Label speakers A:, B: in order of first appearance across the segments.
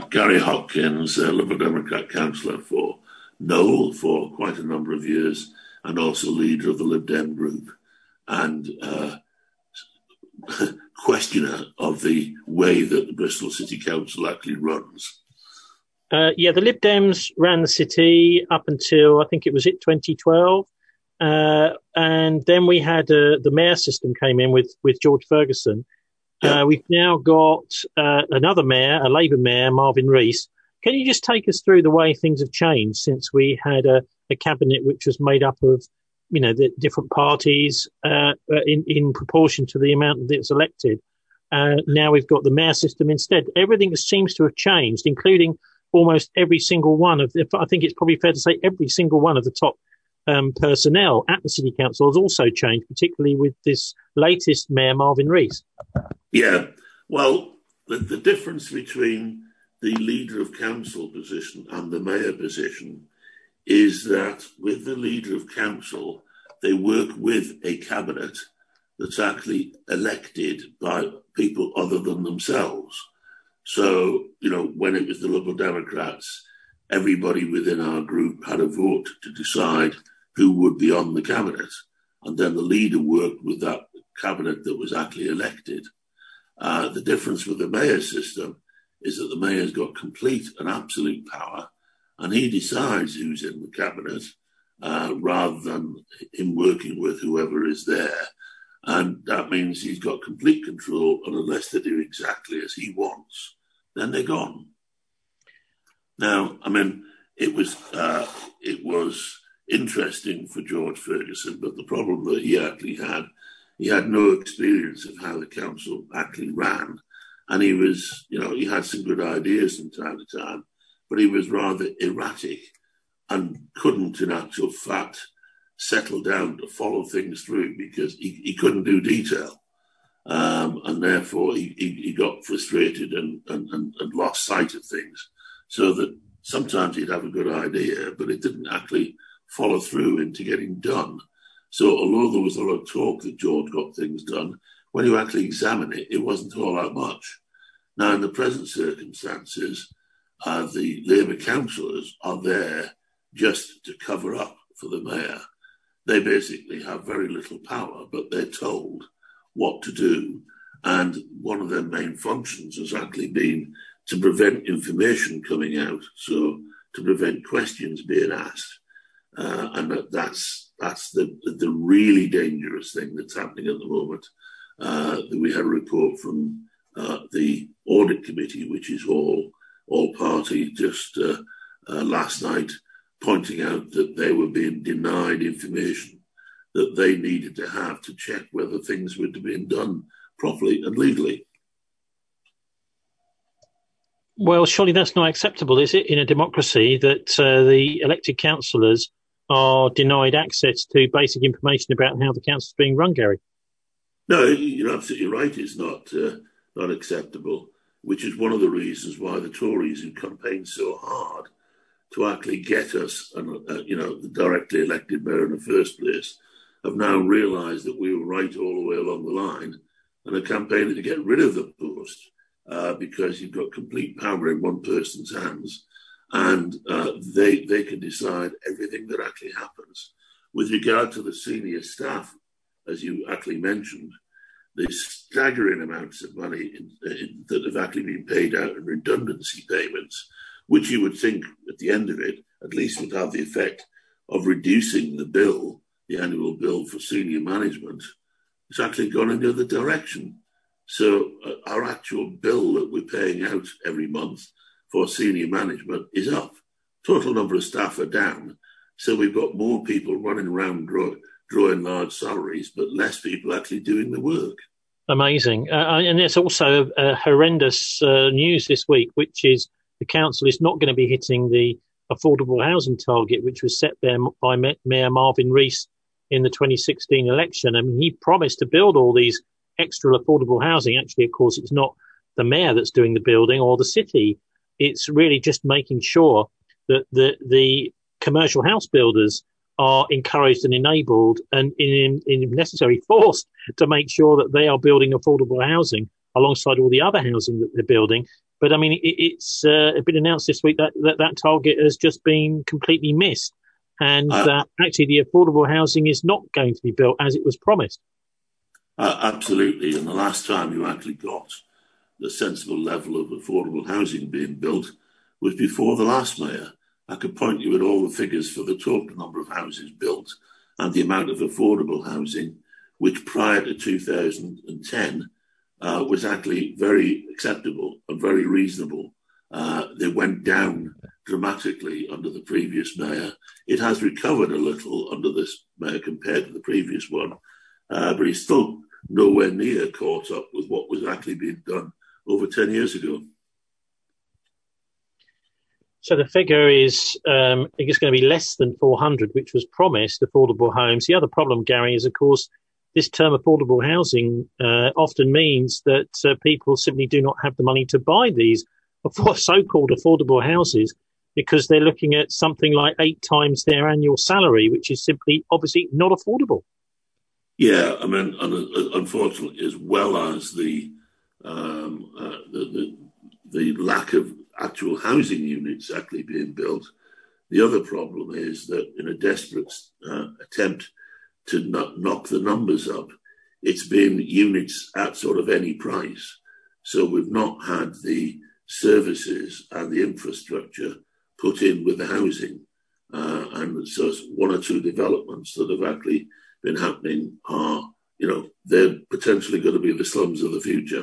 A: Gary Hopkins, Liberal Democrat councillor for Knowle for quite a number of years, and also leader of the Lib Dem group, and questioner of the way that the Bristol City Council actually runs.
B: The Lib Dems ran the city up until, I think it was 2012. And then we had the mayor system came in with George Ferguson. Yeah. We've now got another mayor, a Labour mayor, Marvin Rees. Can you just take us through the way things have changed since we had a cabinet which was made up of, the different parties in proportion to the amount that's elected? Now we've got the mayor system instead. Everything seems to have changed, including almost every single one I think it's probably fair to say every single one of the top personnel at the City Council has also changed, particularly with this latest mayor, Marvin Rees.
A: Yeah, well, the difference between the leader of council position and the mayor position is that with the leader of council, they work with a cabinet that's actually elected by people other than themselves. So, when it was the Liberal Democrats, everybody within our group had a vote to decide who would be on the cabinet. And then the leader worked with that cabinet that was actually elected. The difference with the mayor system is that the mayor's got complete and absolute power, and he decides who's in the cabinet rather than him working with whoever is there. And that means he's got complete control, and unless they do exactly as he wants, then they're gone. Now, it was interesting for George Ferguson, but the problem that he actually had, he had no experience of how the council actually ran. And he was, he had some good ideas from time to time, but he was rather erratic and couldn't, in actual fact, settle down to follow things through because he couldn't do detail. And therefore he got frustrated and lost sight of things, so that sometimes he'd have a good idea, but it didn't actually follow through into getting done. So although there was a lot of talk that George got things done, when you actually examine it, it wasn't all that much. Now, in the present circumstances, the Labour councillors are there just to cover up for the mayor. They basically have very little power, but they're told what to do. And one of their main functions has actually been to prevent information coming out, so to prevent questions being asked. And that's the really dangerous thing that's happening at the moment. We had a report from the audit committee, which is all party, just last night, pointing out that they were being denied information that they needed to have to check whether things were being done properly and legally.
B: Well, surely that's not acceptable, is it, in a democracy, that the elected councillors are denied access to basic information about how the council is being run, Gary?
A: No, you're absolutely right. It's not acceptable, which is one of the reasons why the Tories, who campaigned so hard to actually get us, the directly elected mayor in the first place, have now realised that we were right all the way along the line and are campaigning to get rid of the post because you've got complete power in one person's hands, and they can decide everything that actually happens. With regard to the senior staff, as you actually mentioned, there's staggering amounts of money that have actually been paid out in redundancy payments, which you would think at the end of it, at least would have the effect of reducing the bill, the annual bill for senior management. It's actually gone in the other direction. So our actual bill that we're paying out every month for senior management is up. Total number of staff are down. So we've got more people running around drawing large salaries, but less people actually doing the work.
B: Amazing. And there's also horrendous news this week, which is the council is not going to be hitting the affordable housing target, which was set there by Mayor Marvin Rees in the 2016 election. I mean, he promised to build all these extra affordable housing. Actually, of course, it's not the mayor that's doing the building or the city. It's really just making sure that the commercial house builders are encouraged and enabled and, if necessary, forced to make sure that they are building affordable housing alongside all the other housing that they're building But I mean, it's been announced this week that target has just been completely missed, and that actually the affordable housing is not going to be built as it was promised.
A: Absolutely. And the last time you actually got the sensible level of affordable housing being built was before the last mayor. I could point you at all the figures for the total number of houses built and the amount of affordable housing, which prior to 2010 was actually very acceptable and very reasonable. They went down dramatically under the previous mayor. It has recovered a little under this mayor compared to the previous one, but he's still nowhere near caught up with what was actually being done over 10 years ago.
B: So the figure is, I think it's going to be less than 400, which was promised, affordable homes. The other problem, Gary, is, of course, this term affordable housing often means that people simply do not have the money to buy these so-called affordable houses because they're looking at something like 8 times their annual salary, which is simply, obviously, not affordable.
A: Yeah, I mean, unfortunately, as well as the lack of actual housing units actually being built, the other problem is that in a desperate attempt to knock the numbers up, it's been units at sort of any price. So we've not had the services and the infrastructure put in with the housing. And so one or two developments that have actually been happening are, they're potentially going to be the slums of the future.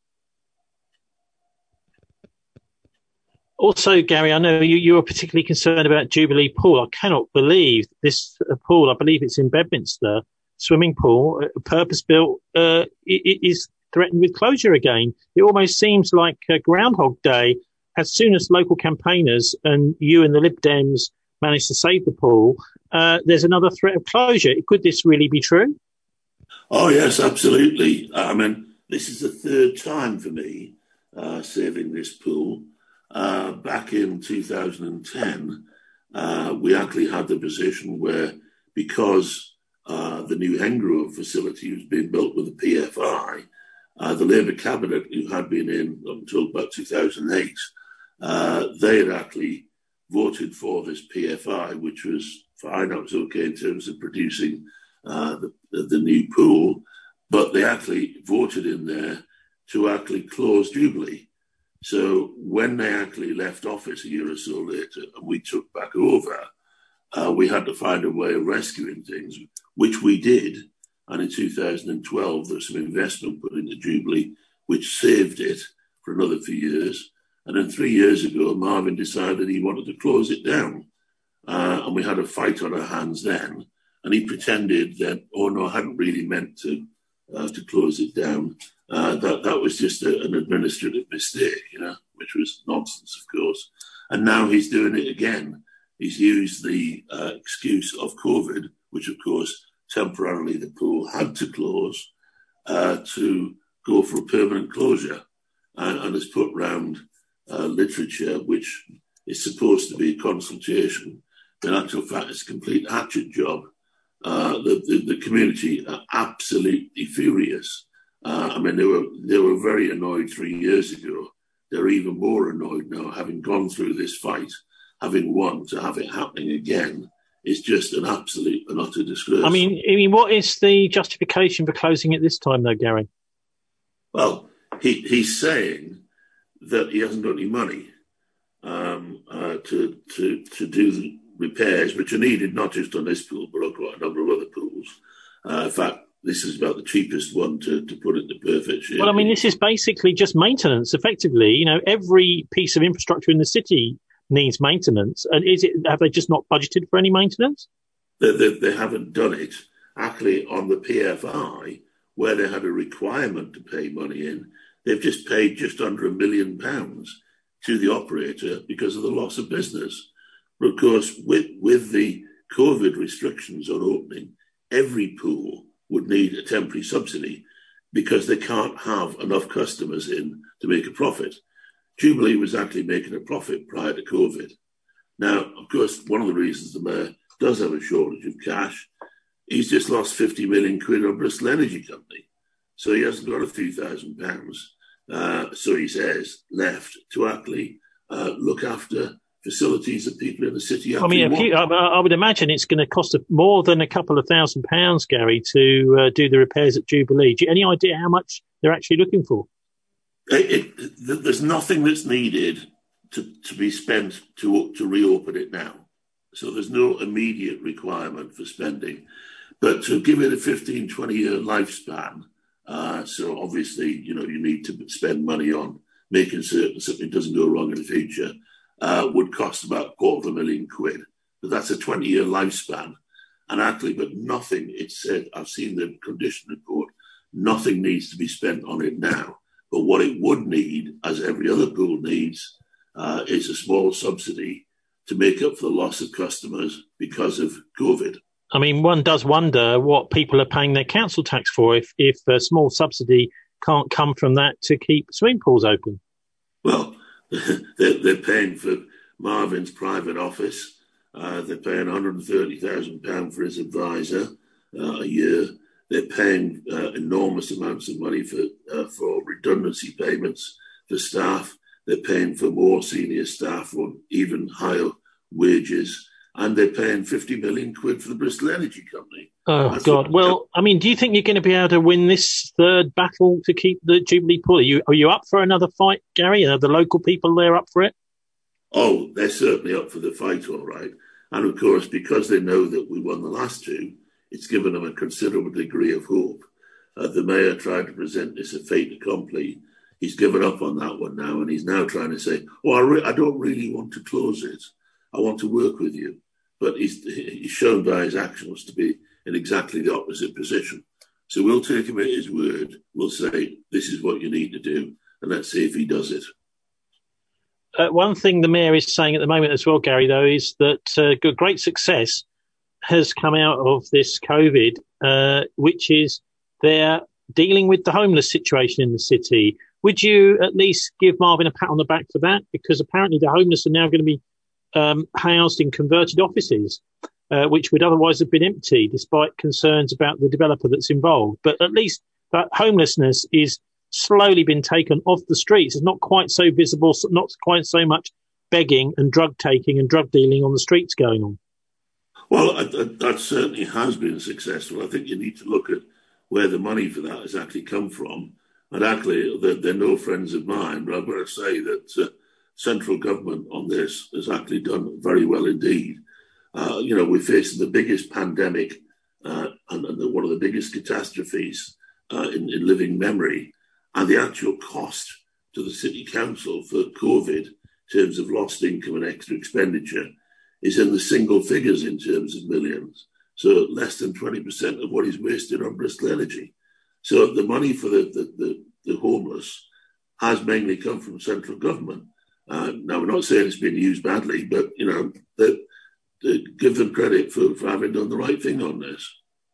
B: Also, Gary, I know you were particularly concerned about Jubilee Pool. I cannot believe this pool, I believe it's in Bedminster, swimming pool, purpose-built, is threatened with closure again. It almost seems like Groundhog Day. As soon as local campaigners and you and the Lib Dems managed to save the pool, there's another threat of closure. Could this really be true?
A: Oh, yes, absolutely. I mean, this is the third time for me saving this pool. Back in 2010, we actually had the position where, because the new Hengrove facility was being built with the PFI, the Labour cabinet, who had been in until about 2008, they had actually voted for this PFI, which was fine. It was okay in terms of producing the new pool, but they actually voted in there to actually close Jubilee. So when they actually left office a year or so later and we took back over, we had to find a way of rescuing things, which we did. And in 2012, there was some investment put into Jubilee, which saved it for another few years. And then 3 years ago, Marvin decided he wanted to close it down. And we had a fight on our hands then. And he pretended that, oh no, I hadn't really meant to close it down. That was just an administrative mistake, which was nonsense, of course. And now he's doing it again. He's used the excuse of COVID, which, of course, temporarily the pool had to close, to go for a permanent closure, and has put round literature, which is supposed to be a consultation. In actual fact, it's a complete hatchet job. The community are absolutely furious. I mean, they were very annoyed 3 years ago. They're even more annoyed now, having gone through this fight, having won, to have it happening again. Is just an absolute and utter disgrace. I
B: mean, what is the justification for closing it this time, though, Gary?
A: Well, he's saying that he hasn't got any money to do the repairs, which are needed not just on this pool, but quite a number of other pools. In fact, this is about the cheapest one to put into perfect shape.
B: Well, I mean, this is basically just maintenance, effectively. Every piece of infrastructure in the city needs maintenance. And have they just not budgeted for any maintenance?
A: They haven't done it. Actually, on the PFI, where they had a requirement to pay money in, they've just paid just under £1 million to the operator because of the loss of business. But of course, with the COVID restrictions on opening, every pool would need a temporary subsidy because they can't have enough customers in to make a profit. Jubilee was actually making a profit prior to COVID. Now, of course, one of the reasons the mayor does have a shortage of cash, he's just lost 50 million quid on Bristol Energy Company. So he hasn't got a few £1,000 so he says, left to actually look after facilities that people in the city actually want.
B: I would imagine it's going to cost more than a couple of £1,000, Gary, to do the repairs at Jubilee. Do you any idea how much they're actually looking for?
A: There's nothing that's needed to be spent to reopen it now. So there's no immediate requirement for spending. But to give it a 15, 20-year lifespan, so obviously, you need to spend money on making certain something doesn't go wrong in the future, would cost about £250,000. But that's a 20-year lifespan. And actually, but nothing, it said, I've seen the condition report, nothing needs to be spent on it now. But what it would need, as every other pool needs, is a small subsidy to make up for the loss of customers because of COVID.
B: I mean, one does wonder what people are paying their council tax for if a small subsidy can't come from that to keep swimming pools open.
A: Well, they're paying for Marvin's private office. They're paying £130,000 for his advisor a year. They're paying enormous amounts of money for redundancy payments for staff. They're paying for more senior staff on even higher wages. And they're paying £50 million for the Bristol Energy Company.
B: Oh, that's God. Well, I mean, do you think you're going to be able to win this third battle to keep the Jubilee pool? Are you up for another fight, Gary? Are the local people there up for it?
A: Oh, they're certainly up for the fight, all right. And, of course, because they know that we won the last two, it's given them a considerable degree of hope. The mayor tried to present this a fait accompli. He's given up on that one now, and he's now trying to say, I don't really want to close it. I want to work with you. But he's shown by his actions to be in exactly the opposite position. So we'll take him at his word. We'll say, this is what you need to do, and let's see if he does it.
B: One thing the mayor is saying at the moment as well, Gary, though, is that great success has come out of this COVID, which is they're dealing with the homeless situation in the city. Would you at least give Marvin a pat on the back for that? Because apparently the homeless are now going to be housed in converted offices, which would otherwise have been empty, despite concerns about the developer that's involved. But at least that homelessness is slowly been taken off the streets. It's not quite so visible, not quite so much begging and drug taking and drug dealing on the streets going on.
A: Well, that certainly has been successful. I think you need to look at where the money for that has actually come from. And actually, they're no friends of mine, but I've got to say that central government on this has actually done very well indeed. We're facing the biggest pandemic and one of the biggest catastrophes in living memory. And the actual cost to the city council for COVID in terms of lost income and extra expenditure is in the single figures in terms of millions. So less than 20% of what is wasted on Bristol Energy. So the money for the homeless has mainly come from central government. Now, we're not saying it's been used badly, but, give them credit for having done the right thing on this.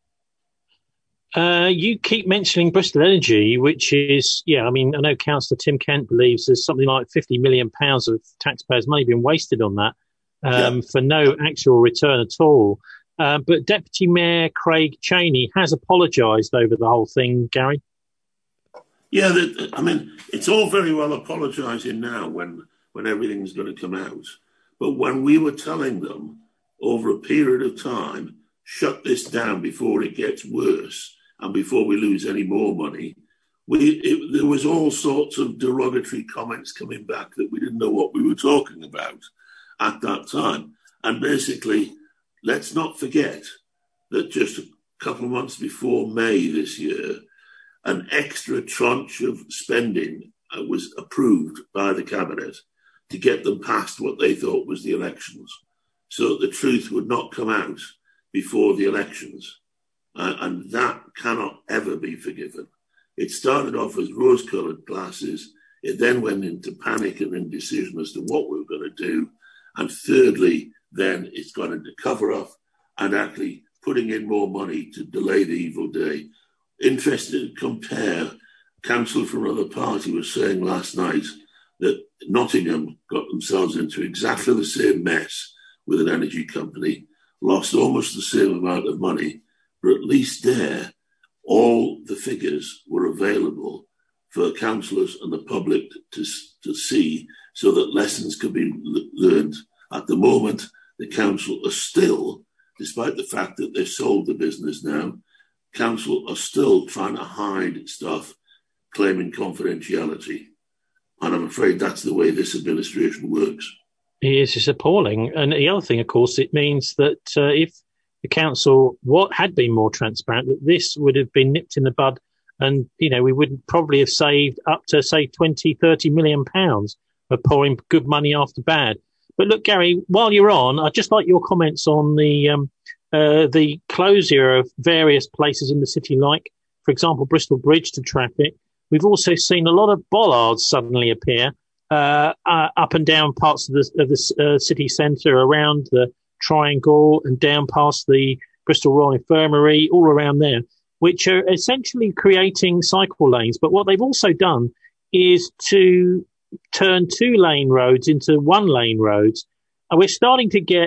B: You keep mentioning Bristol Energy, which is, I know Councillor Tim Kent believes there's something like £50 million of taxpayers' money being wasted on that for no actual return at all. But Deputy Mayor Craig Cheney has apologised over the whole thing, Gary.
A: Yeah, it's all very well apologising now when everything's going to come out. But when we were telling them over a period of time, shut this down before it gets worse and before we lose any more money, there was all sorts of derogatory comments coming back that we didn't know what we were talking about at that time. And basically, let's not forget that just a couple of months before May this year, an extra tranche of spending was approved by the Cabinet to get them past what they thought was the elections, so that the truth would not come out before the elections. And that cannot ever be forgiven. It started off as rose-coloured glasses. It then went into panic and indecision as to what we were going to do. And thirdly, then it's gone into cover-up and actually putting in more money to delay the evil day. Interested to compare, council from another party was saying last night that Nottingham got themselves into exactly the same mess with an energy company, lost almost the same amount of money, but at least there, all the figures were available for councillors and the public to see, so that lessons can be learned. At the moment, the council are still, despite the fact that they've sold the business now, council are still trying to hide stuff, claiming confidentiality. And I'm afraid that's the way this administration works.
B: It's appalling. And the other thing, of course, it means that if the council had been more transparent, that this would have been nipped in the bud, and, we would probably have saved up to, say, 20, 30 million pounds of pouring good money after bad. But look, Gary, while you're on, I'd just like your comments on the closure of various places in the city, like, for example, Bristol Bridge to traffic. We've also seen a lot of bollards suddenly appear up and down parts of the city centre, around the Triangle and down past the Bristol Royal Infirmary, all around there, which are essentially creating cycle lanes. But what they've also done is to turn 2-lane roads into 1-lane roads. And we're starting to get,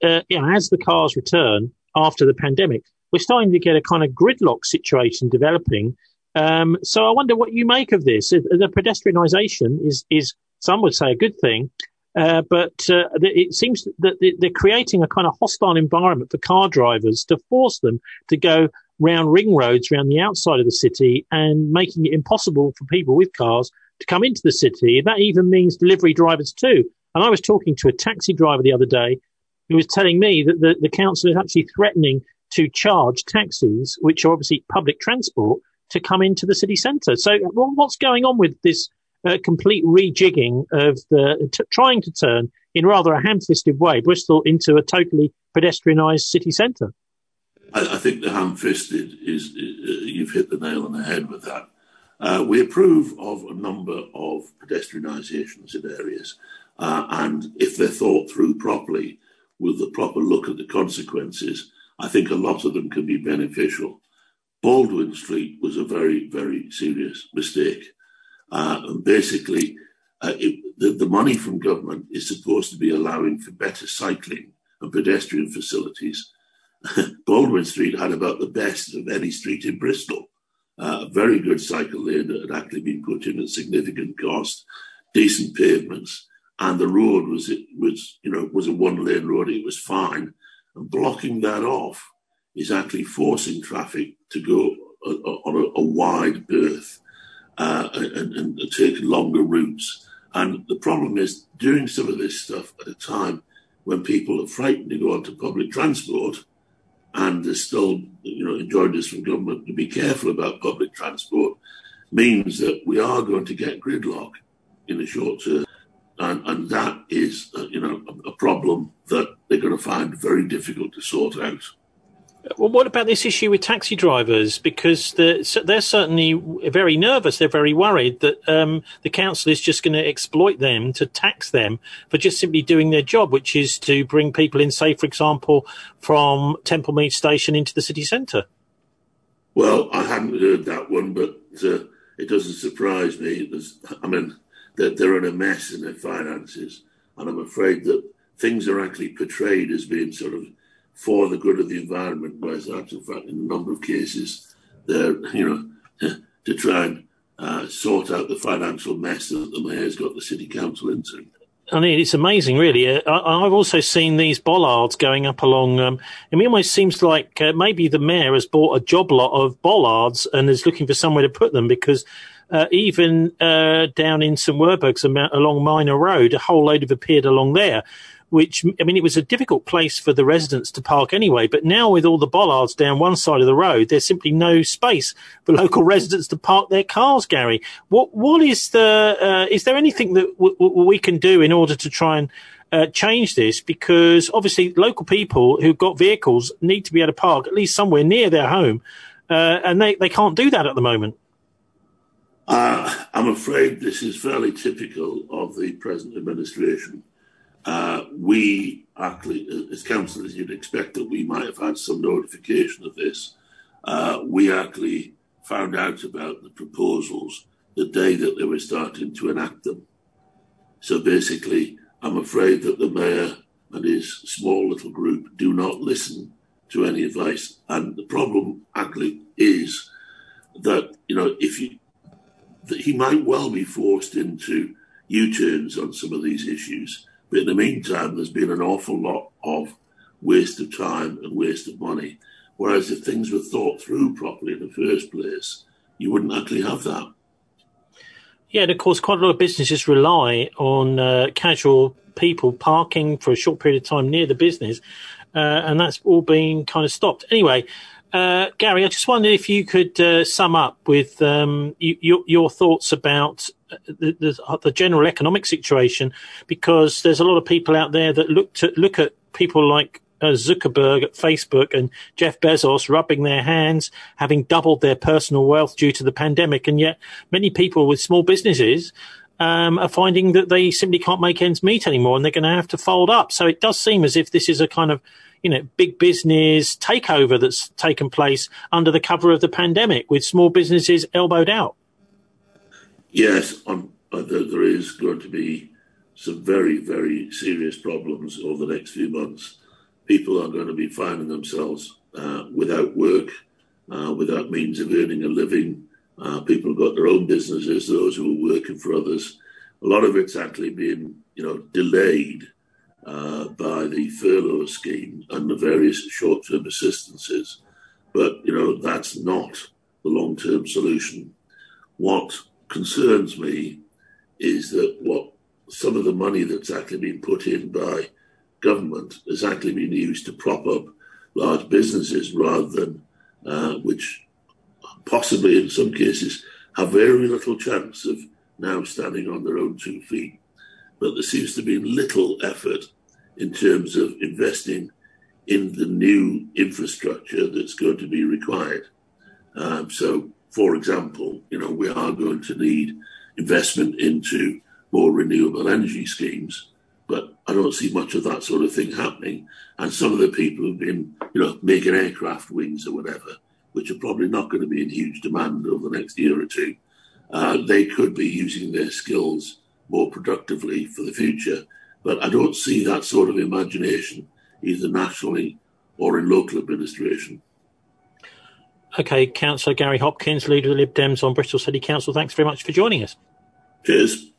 B: as the cars return after the pandemic, we're starting to get a kind of gridlock situation developing. So I wonder what you make of this. The pedestrianisation is some would say a good thing, but it seems that they're creating a kind of hostile environment for car drivers to force them to go round ring roads around the outside of the city, and making it impossible for people with cars to come into the city. That even means delivery drivers too. And I was talking to a taxi driver the other day who was telling me that the council is actually threatening to charge taxis, which are obviously public transport, to come into the city centre. So what's going on with this complete rejigging of trying to turn, in rather a ham-fisted way, Bristol into a totally pedestrianised city centre?
A: I think the ham-fisted is you've hit the nail on the head with that. We approve of a number of pedestrianisations in areas, and if they're thought through properly, with the proper look at the consequences, I think a lot of them can be beneficial. Baldwin Street was a very, very serious mistake. And basically, the money from government is supposed to be allowing for better cycling and pedestrian facilities. Baldwin Street had about the best of any street in Bristol. A very good cycle lane that had actually been put in at significant cost, decent pavements, and the road was a 1-lane road. It was fine, and blocking that off is actually forcing traffic to go on a wide berth and take longer routes. And the problem is doing some of this stuff at a time when people are frightened to go onto public transport, and there's still, enjoinders from government to be careful about public transport, means that we are going to get gridlock in the short term. And that is, a problem that they're going to find very difficult to sort out.
B: Well, what about this issue with taxi drivers? Because they're certainly very nervous. They're very worried that the council is just going to exploit them, to tax them for just simply doing their job, which is to bring people in, say, for example, from Templemead Station into the city centre.
A: Well, I hadn't heard that one, but it doesn't surprise me. They're in a mess in their finances, and I'm afraid that things are actually portrayed as being sort of for the good of the environment, whereas that's, in fact, in a number of cases, they're, to try and sort out the financial mess that the mayor's got the city council into.
B: I mean, it's amazing, really. I've also seen these bollards going up along. It almost seems like maybe the mayor has bought a job lot of bollards and is looking for somewhere to put them, because even down in St Werburgh's along Minor Road, a whole load have appeared along there, which, it was a difficult place for the residents to park anyway. But now with all the bollards down one side of the road, there's simply no space for local residents to park their cars, Gary. What is is there anything that we can do in order to try and change this? Because obviously local people who've got vehicles need to be able to park at least somewhere near their home, and they can't do that at the moment.
A: I'm afraid this is fairly typical of the present administration. We actually, as councillors, you'd expect that we might have had some notification of this. We actually found out about the proposals the day that they were starting to enact them. So basically, I'm afraid that the mayor and his small little group do not listen to any advice. And the problem actually is that, he might well be forced into U-turns on some of these issues. But in the meantime, there's been an awful lot of waste of time and waste of money. Whereas if things were thought through properly in the first place, you wouldn't actually have that.
B: Yeah, and of course, quite a lot of businesses rely on casual people parking for a short period of time near the business, and that's all been kind of stopped. Anyway, Gary, I just wondered if you could sum up with your thoughts about the general economic situation, because there's a lot of people out there that look at people like Zuckerberg at Facebook and Jeff Bezos rubbing their hands, having doubled their personal wealth due to the pandemic, and yet many people with small businesses are finding that they simply can't make ends meet anymore, and they're going to have to fold up. So it does seem as if this is a kind of big business takeover that's taken place under the cover of the pandemic, with small businesses elbowed out.
A: Yes, there is going to be some very, very serious problems over the next few months. People are going to be finding themselves without work, without means of earning a living. People have got their own businesses, those who are working for others. A lot of it's actually been, delayed by the furlough scheme and the various short-term assistances. But, that's not the long-term solution. What concerns me is that what some of the money that's actually been put in by government has actually been used to prop up large businesses rather than which possibly in some cases have very little chance of now standing on their own 2 feet. But there seems to be little effort in terms of investing in the new infrastructure that's going to be required. So, for example, we are going to need investment into more renewable energy schemes, but I don't see much of that sort of thing happening. And some of the people who've been, making aircraft wings or whatever, which are probably not going to be in huge demand over the next year or two, they could be using their skills more productively for the future. But I don't see that sort of imagination either nationally or in local administration.
B: Okay, Councillor Gary Hopkins, leader of the Lib Dems on Bristol City Council, thanks very much for joining us.
A: Cheers.